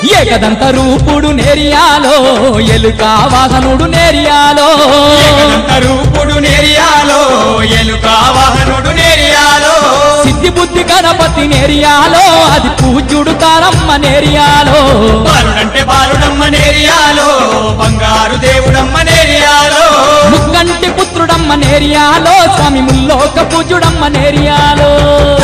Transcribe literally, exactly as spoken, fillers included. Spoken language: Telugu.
ఏకదంత రూపుడు నేరియాలో ఎలుక వాహనుడు నేరియాలో ఏకదంత రూపుడు నేరియాలో ఎలుక వాహనుడు నేరియాలో సిద్ధి బుద్ధి గణపతి నేరియాలో అది పూజ్యుడు తారమ్మ నేరియాలో బాలుడంటే బాలుడమ్మ నేరియాలో బంగారు దేవుడమ్మ నేరియాలో ముక్కంటి పుత్రుడమ్మ నేరియాలో స్వామి ముల్లోక పూజ్యుడమ్మ నేరియాలో